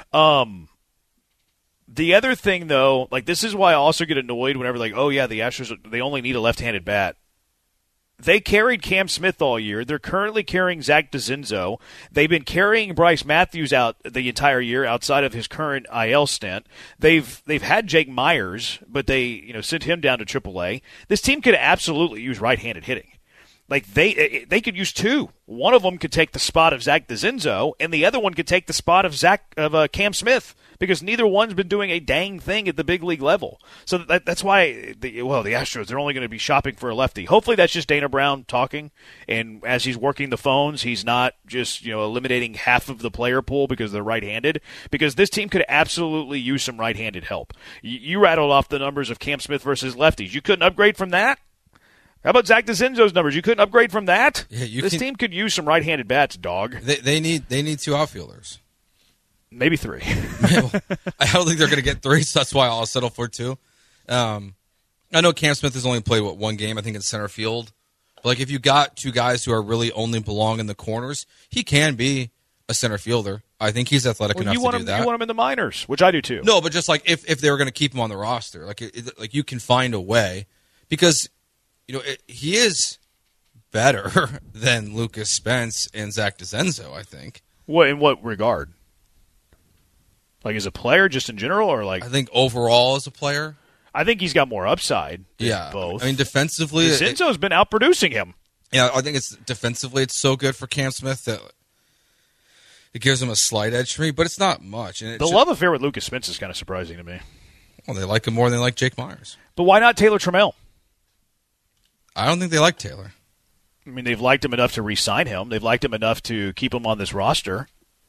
The other thing, though, this is why I also get annoyed whenever, the Astros, they only need a left-handed bat. They carried Cam Smith all year. They're currently carrying Zach DeZinzo. They've been carrying Bryce Matthews out the entire year outside of his current IL stint. They've had Jake Myers, but they sent him down to AAA. This team could absolutely use right-handed hitting. They could use two. One of them could take the spot of Zach DeZinzo, and the other one could take the spot of Cam Smith, because neither one's been doing a dang thing at the big league level. So that's why the Astros, they're only going to be shopping for a lefty. Hopefully that's just Dana Brown talking, and as he's working the phones, he's not just eliminating half of the player pool because they're right-handed, because this team could absolutely use some right-handed help. You rattled off the numbers of Cam Smith versus lefties. You couldn't upgrade from that? How about Zach DeZinzo's numbers? You couldn't upgrade from that? Yeah, this team could use some right-handed bats, dog. They need two outfielders. Maybe three. I don't think they're going to get three, so that's why I'll settle for two. I know Cam Smith has only played, one game, I think, in center field. But if you got two guys who are really only belong in the corners, he can be a center fielder. I think he's athletic enough to do that. You want him in the minors, which I do too. No, but just if they were going to keep him on the roster, you can find a way, because he is better than Lucas Spence and Zach DeZinzo, I think. What, in what regard? As a player, just in general, or I think overall as a player? I think he's got more upside than both. I mean, defensively, DeZinzo's been outproducing him. Yeah, I think defensively it's so good for Cam Smith that it gives him a slight edge for me, but it's not much. And the love affair with Lucas Spence is kind of surprising to me. Well, they like him more than they like Jake Myers. But why not Taylor Trammell? I don't think they like Taylor. I mean, they've liked him enough to re-sign him. They've liked him enough to keep him on this roster.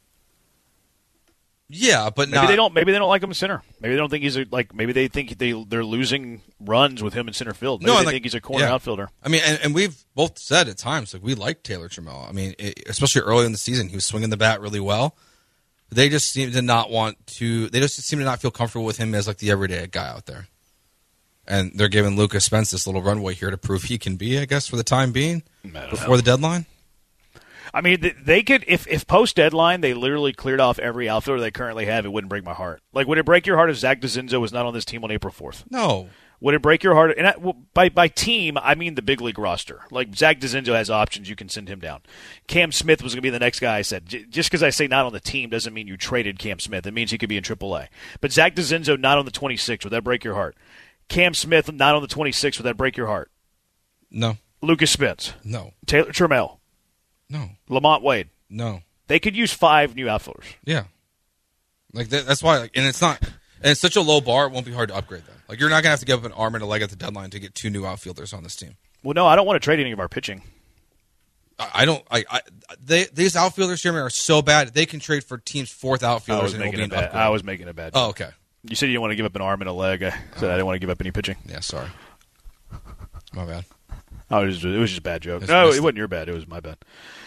Yeah, but maybe they don't. Maybe they don't like him in center. Maybe they don't think he's maybe they think they're losing runs with him in center field. Maybe they think he's a corner outfielder. I mean, and we've both said at times we like Taylor Trammell. I mean, especially early in the season, he was swinging the bat really well. They just seem to not want to. They just seem to not feel comfortable with him as the everyday guy out there. And they're giving Lucas Spence this little runway here to prove he can be, I guess, for the time being, before the deadline. I mean, they could, if post-deadline they literally cleared off every outfielder they currently have, it wouldn't break my heart. Would it break your heart if Zach DeZinzo was not on this team on April 4th? No. Would it break your heart? And by team, I mean the big league roster. Zach DeZinzo has options, you can send him down. Cam Smith was going to be the next guy I said. Just because I say not on the team doesn't mean you traded Cam Smith. It means he could be in AAA. But Zach DeZinzo not on the 26th, would that break your heart? Cam Smith not on the 26th, would that break your heart? No. Lucas Spence? No. Taylor Trammell? No. Lamont Wade? No. They could use 5 new outfielders. Yeah. That's why, and it's not, and it's such a low bar, it won't be hard to upgrade them. You're not going to have to give up an arm and a leg at the deadline to get 2 new outfielders on this team. Well, no, I don't want to trade any of our pitching. These outfielders, Jeremy, are so bad, they can trade for teams' 4th outfielders and it will be an upgrade. I was making a bad Oh, okay. You said you didn't want to give up an arm and a leg. I said I didn't want to give up any pitching. Yeah, sorry. My bad. Oh, it was just a bad joke. No, it wasn't your bad. It was my bad.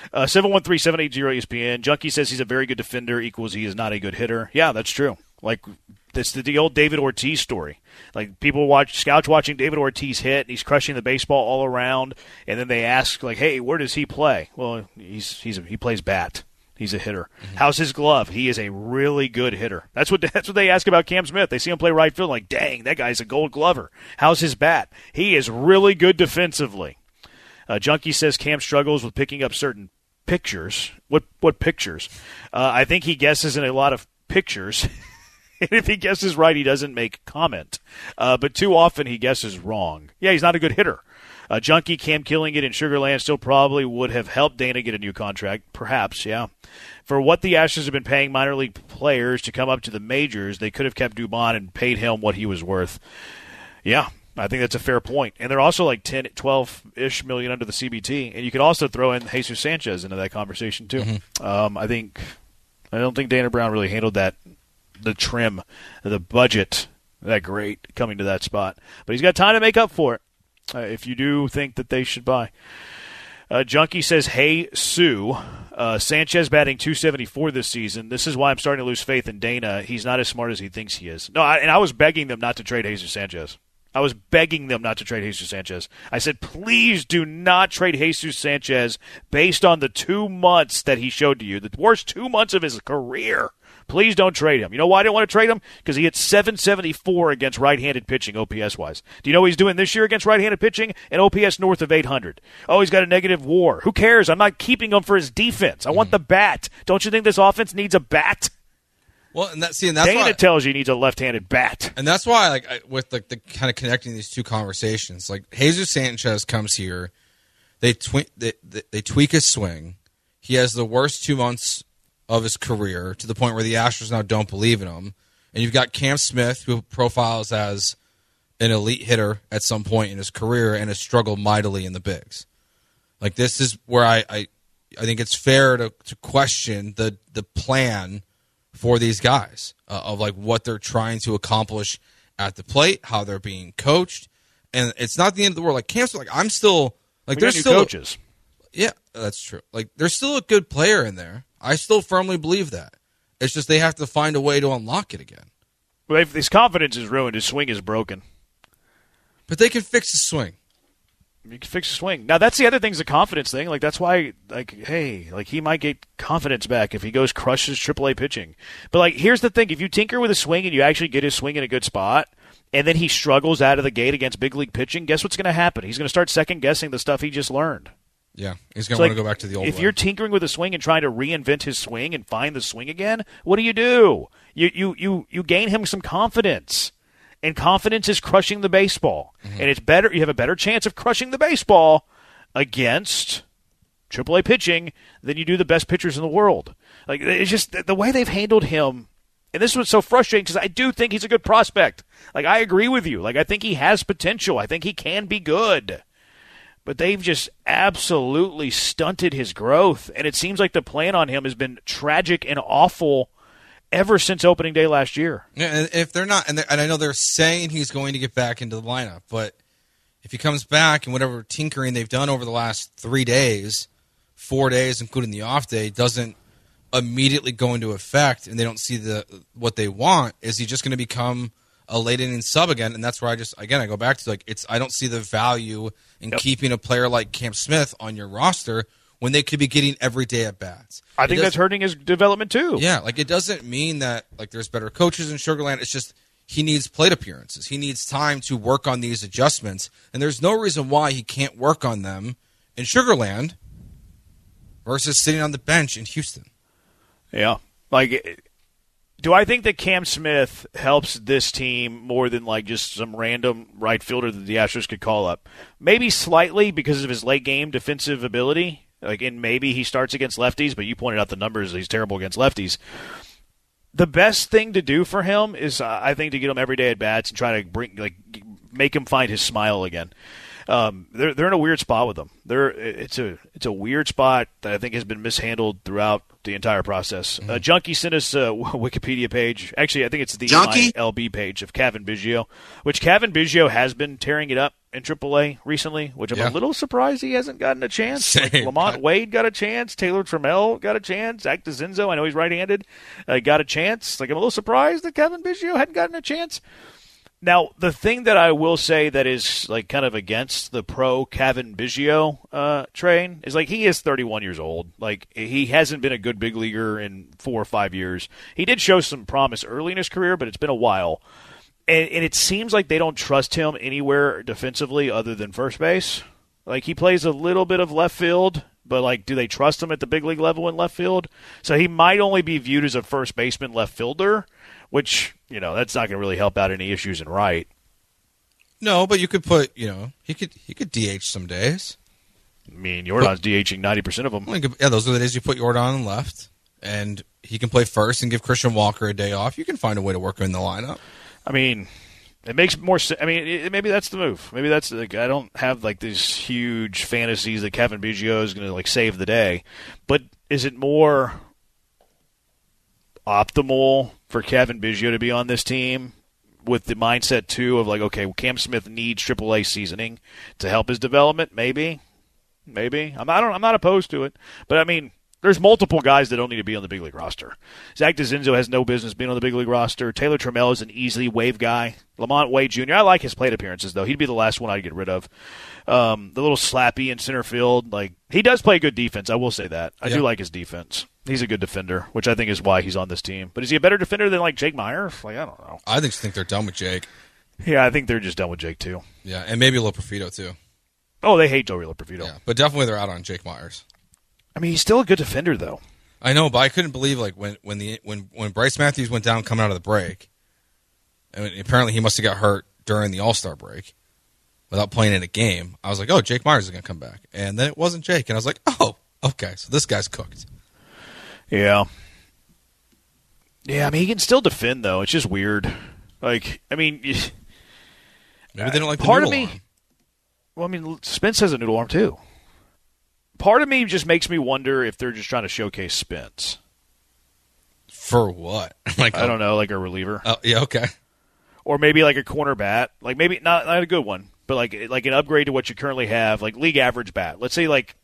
713-780-ESPN. Junkie says he's a very good defender equals he is not a good hitter. Yeah, that's true. Like, that's the old David Ortiz story. Like, scouts watching David Ortiz hit, and he's crushing the baseball all around, and then they ask, like, hey, where does he play? Well, he plays bat. He's a hitter. Mm-hmm. How's his glove? He is a really good hitter. That's what they ask about Cam Smith. They see him play right field, like, dang, that guy's a gold glover. How's his bat? He is really good defensively. Junkie says Cam struggles with picking up certain pictures. What pictures? I think he guesses in a lot of pictures. And if he guesses right, he doesn't make comment. But too often he guesses wrong. Yeah, he's not a good hitter. Junkie, Cam killing it in Sugar Land still probably would have helped Dana get a new contract. Perhaps, yeah. For what the Astros have been paying minor league players to come up to the majors, they could have kept Dubon and paid him what he was worth. Yeah, I think that's a fair point. And they're also like 10, 12-ish million under the CBT. And you could also throw in Jesus Sanchez into that conversation, too. Mm-hmm. I don't think Dana Brown really handled that, the trim, the budget, that great coming to that spot. But he's got time to make up for it. If you do think that they should buy. Junkie says, hey, Sue, Sanchez batting .274 this season. This is why I'm starting to lose faith in Dana. He's not as smart as he thinks he is. No, I was begging them not to trade Jesus Sanchez. I was begging them not to trade Jesus Sanchez. I said, please do not trade Jesus Sanchez based on the 2 months that he showed to you, the worst 2 months of his career. Please don't trade him. You know why I didn't want to trade him? Because he hit .774 against right-handed pitching, OPS-wise. Do you know what he's doing this year against right-handed pitching? An OPS north of 800. Oh, he's got a negative WAR. Who cares? I'm not keeping him for his defense. I want the bat. Don't you think this offense needs a bat? Well, and that's Dana why, tells you he needs a left-handed bat. And that's why, with the kind of connecting these two conversations, like Jesus Sanchez comes here, they tweak his swing. He has the worst 2 months of his career to the point where the Astros now don't believe in him. And you've got Cam Smith, who profiles as an elite hitter at some point in his career and has struggled mightily in the bigs. Like, this is where I think it's fair to question the plan for these guys of like what they're trying to accomplish at the plate, how they're being coached. And it's not the end of the world. Like, Cam's like, I'm still like, there's still coaches. Yeah, that's true. Like, there's still a good player in there. I still firmly believe that. It's just they have to find a way to unlock it again. Well, his confidence is ruined. His swing is broken. But they can fix the swing. You can fix the swing. Now, that's the other thing, is the confidence thing. Like, that's why, like, hey, like, he might get confidence back if he goes crushes AAA pitching. But, like, here's the thing. If you tinker with a swing and you actually get his swing in a good spot, and then he struggles out of the gate against big league pitching, guess what's going to happen? He's going to start second-guessing the stuff he just learned. Yeah, he's going to want to go back to the old way. If you're tinkering with a swing and trying to reinvent his swing and find the swing again, what do? You gain him some confidence. And confidence is crushing the baseball. Mm-hmm. And it's better. You have a better chance of crushing the baseball against AAA pitching than you do the best pitchers in the world. Like, it's just the way they've handled him. And this was so frustrating because I do think he's a good prospect. Like, I agree with you. Like, I think he has potential. I think he can be good. But they've just absolutely stunted his growth. And it seems like the plan on him has been tragic and awful ever since opening day last year. Yeah, and if they're not, and I know they're saying he's going to get back into the lineup, but if he comes back and whatever tinkering they've done over the last 3 days, 4 days, including the off day, doesn't immediately go into effect, and they don't see what they want, is he just going to become a late inning sub again? And that's where I go back to, like, I don't see the value in keeping a player like Cam Smith on your roster when they could be getting everyday at bats. I think that's hurting his development too. Yeah, like, it doesn't mean that like there's better coaches in Sugar Land. It's just he needs plate appearances. He needs time to work on these adjustments, and there's no reason why he can't work on them in Sugar Land versus sitting on the bench in Houston. Yeah, like, do I think that Cam Smith helps this team more than like just some random right fielder that the Astros could call up? Maybe slightly because of his late game defensive ability. Like, and maybe he starts against lefties, but you pointed out the numbers. He's terrible against lefties. The best thing to do for him is, I think, to get him every day at bats and try to make him find his smile again. They're in a weird spot with them. It's a weird spot that I think has been mishandled throughout the entire process. Junkie sent us a Wikipedia page. Actually, I think it's the MILB page of Kevin Biggio, which Kevin Biggio has been tearing it up in AAA recently, which I'm a little surprised he hasn't gotten a chance. Like Lamont Wade got a chance. Taylor Trammell got a chance. Zach DeCinzo, I know he's right-handed, got a chance. Like, I'm a little surprised that Kevin Biggio hadn't gotten a chance. Now, the thing that I will say that is like kind of against the pro Kevin Biggio train is like he is 31 years old. Like he hasn't been a good big leaguer in 4 or 5 years. He did show some promise early in his career, but it's been a while. And it seems like they don't trust him anywhere defensively other than first base. Like he plays a little bit of left field, but like do they trust him at the big league level in left field? So he might only be viewed as a first baseman left fielder, which, that's not going to really help out any issues in right. No, but you could put, he could DH some days. I mean, Jordan's DHing 90% of them. Yeah, those are the days you put Jordan on left, and he can play first and give Christian Walker a day off. You can find a way to work him in the lineup. I mean, it makes more sense. I mean, maybe that's the move. Maybe that's I don't have like these huge fantasies that Kevin Biggio is going to like save the day, but is it more optimal for Kevin Biggio to be on this team with the mindset too of like, okay, well, Cam Smith needs AAA seasoning to help his development? Maybe. I'm not opposed to it, but I mean, there's multiple guys that don't need to be on the big league roster. Zach DeCinzo has no business being on the big league roster. Taylor Trammell is an easily wave guy. Lamont Wade Jr., I like his plate appearances, though. He'd be the last one I'd get rid of. The little slappy in center field, like he does play good defense. I will say that. I do like his defense. He's a good defender, which I think is why he's on this team. But is he a better defender than like Jake Myers? Like, I don't know. I just think they're done with Jake. Yeah, I think they're just done with Jake, too. Yeah, and maybe Loperfido, too. Oh, they hate Joey Loperfido. Yeah, but definitely they're out on Jake Myers. I mean, he's still a good defender, though. I know, but I couldn't believe like when Bryce Matthews went down coming out of the break. I mean, apparently he must have got hurt during the All-Star break without playing in a game. I was like, oh, Jake Myers is going to come back. And then it wasn't Jake. And I was like, oh, okay, so this guy's cooked. Yeah. Yeah, I mean, he can still defend, though. It's just weird. Like, I mean... Maybe they don't like the part noodle of me, arm. Well, I mean, Spence has a noodle arm, too. Part of me just makes me wonder if they're just trying to showcase Spence. For what? I don't know, like a reliever. Oh, yeah, okay. Or maybe like a corner bat. Like maybe not a good one, but like an upgrade to what you currently have, like league average bat. Let's say like,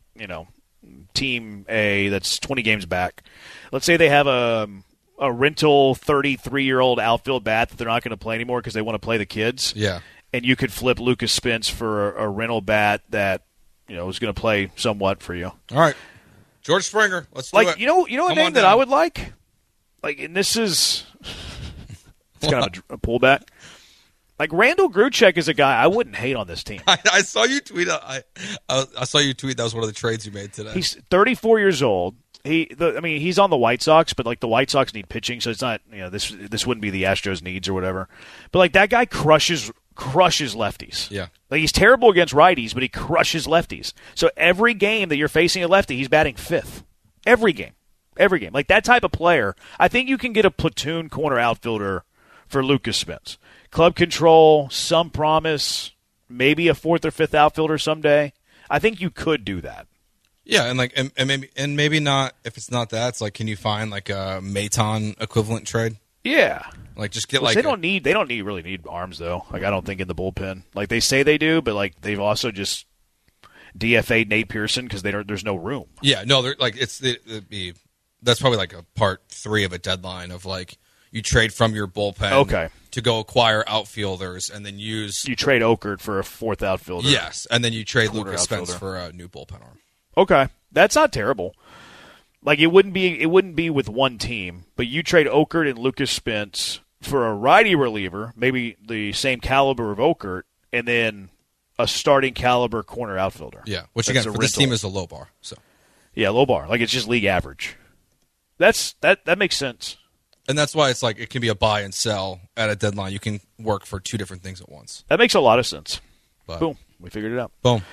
Team A that's 20 games back. Let's say they have a rental 33-year-old outfield bat that they're not going to play anymore because they want to play the kids. Yeah. And you could flip Lucas Spence for a rental bat that is going to play somewhat for you. All right. George Springer, let's do it. You know a name that I would like? Like, and this is it's kind of a pullback. Like, Randall Gruchek is a guy I wouldn't hate on this team. I saw you tweet. I saw you tweet. That was one of the trades you made today. He's 34 years old. He's on the White Sox, but like the White Sox need pitching, so it's not this wouldn't be the Astros' needs or whatever. But like that guy crushes lefties. Yeah. Like he's terrible against righties, but he crushes lefties. So every game that you're facing a lefty, he's batting fifth. Every game. Like that type of player, I think you can get a platoon corner outfielder for Lucas Spence. Club control, some promise, maybe a fourth or fifth outfielder someday. I think you could do that. Yeah, and maybe not. If it's not that, it's like, can you find like a Maton equivalent trade? Yeah, like just get they don't really need arms though. Like I don't think in the bullpen. Like they say they do, but like they've also just DFA'd Nate Pearson because there's no room. Yeah, no, they're like that's probably like a part 3 of a deadline of like you trade from your bullpen to go acquire outfielders and then you trade Okert for a fourth outfielder. Yes, and then you trade Lucas Spence for a new bullpen arm. Okay, that's not terrible. Like it wouldn't be with one team, but you trade Okert and Lucas Spence for a righty reliever, maybe the same caliber of Okert, and then a starting caliber corner outfielder. Yeah, which again for this team is a low bar. So yeah, low bar. Like it's just league average. That makes sense. And that's why it's like it can be a buy and sell at a deadline. You can work for 2 different things at once. That makes a lot of sense. But, boom, we figured it out. Boom.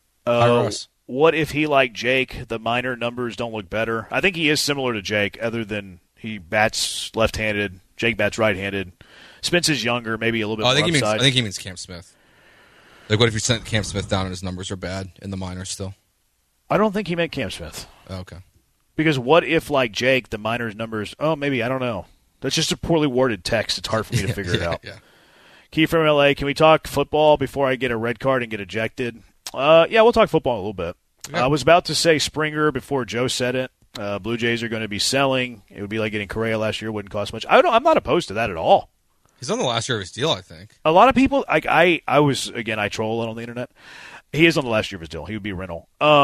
What if he, like Jake, the minor numbers don't look better? I think he is similar to Jake, other than he bats left-handed. Jake bats right-handed. Spence is younger, maybe a little bit more upside. I think he means Cam Smith. Like, what if you sent Cam Smith down and his numbers are bad in the minors still? I don't think he meant Cam Smith. Oh, okay. Because what if, like Jake, the minors numbers, maybe, I don't know. That's just a poorly worded text. It's hard for me to figure it out. Yeah. Key from LA, can we talk football before I get a red card and get ejected? Yeah, we'll talk football a little bit. Yeah. I was about to say Springer before Joe said it. Blue Jays are going to be selling. It would be like getting Correa last year. Wouldn't cost much. I'm not opposed to that at all. He's on the last year of his deal, I think. A lot of people, like I troll on the internet. He is on the last year of his deal. He would be rental.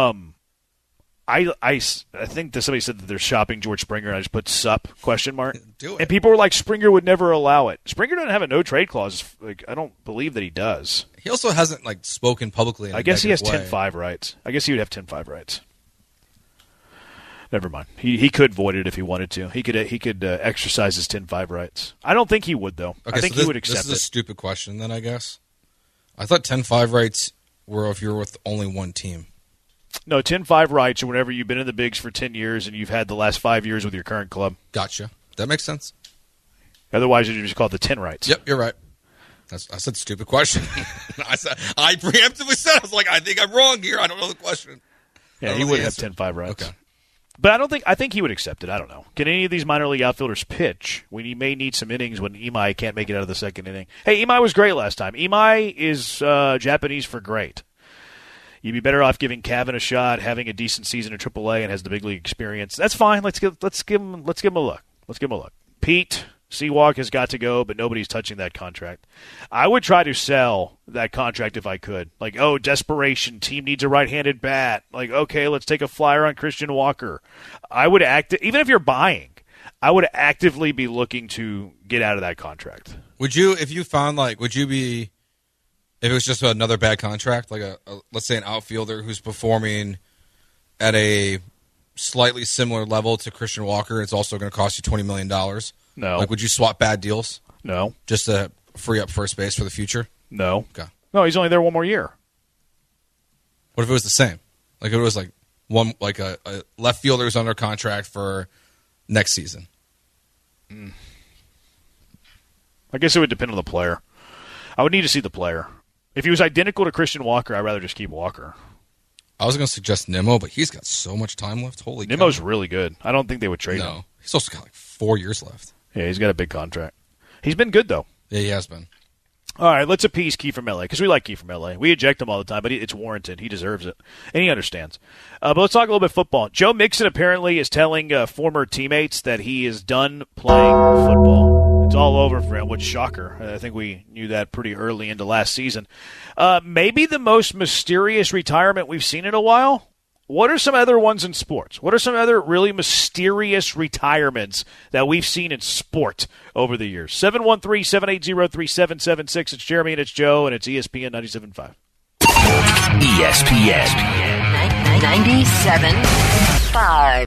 I think that somebody said that they're shopping George Springer, and I just put sup ? Do it. And people were like, Springer would never allow it. Springer doesn't have a no trade clause. Like, I don't believe that he does. He also hasn't spoken publicly. I guess he has 10-5 rights. I guess he would have 10-5 rights. Never mind. He could void it if he wanted to. He could exercise his 10-5 rights. I don't think he would though. Okay, I think he would accept it. This is a stupid question then, I guess. I thought 10-5 rights were if you're with only one team. No, 10-5 rights are whenever you've been in the bigs for 10 years and you've had the last 5 years with your current club. Gotcha. That makes sense. Otherwise, you just call it the 10 rights. Yep, you're right. I said stupid question. I preemptively said, I was like, I think I'm wrong here. I don't know the question. Yeah, he would have 10-5 rights. Okay. But I think he would accept it. I don't know. Can any of these minor league outfielders pitch when he may need some innings when Imai can't make it out of the second inning? Hey, Imai was great last time. Imai is Japanese for great. You'd be better off giving Cavan a shot, having a decent season in AAA, and has the big league experience. That's fine. Let's give him a look. Pete Seawalk has got to go, but nobody's touching that contract. I would try to sell that contract if I could. Like, desperation. Team needs a right-handed bat. Like, okay, let's take a flyer on Christian Walker. I would even if you're buying, I would actively be looking to get out of that contract. Would you, if you found would you be, if it was just another bad contract, like let's say an outfielder who's performing at a slightly similar level to Christian Walker, it's also going to cost you $20 million? No. Would you swap bad deals? No. Just to free up first base for the future? No. Okay. No, he's only there one more year. What if it was the same? Like it was a left fielder who's under contract for next season. I guess it would depend on the player. I would need to see the player. If he was identical to Christian Walker, I'd rather just keep Walker. I was going to suggest Nimmo, but he's got so much time left. Holy cow. Nimmo's really good. I don't think they would trade him. No. He's also got 4 years left. Yeah, he's got a big contract. He's been good, though. Yeah, he has been. All right, let's appease Key from LA, because we like Key from LA. We eject him all the time, but it's warranted. He deserves it, and he understands. But let's talk a little bit football. Joe Mixon apparently is telling former teammates that he is done playing football. It's all over for him, which shocker. I think we knew that pretty early into last season. Maybe the most mysterious retirement we've seen in a while. What are some other ones in sports? What are some other really mysterious retirements that we've seen in sport over the years? 713-780-3776. It's Jeremy and it's Joe, and it's ESPN 97.5. ESPN 97.5.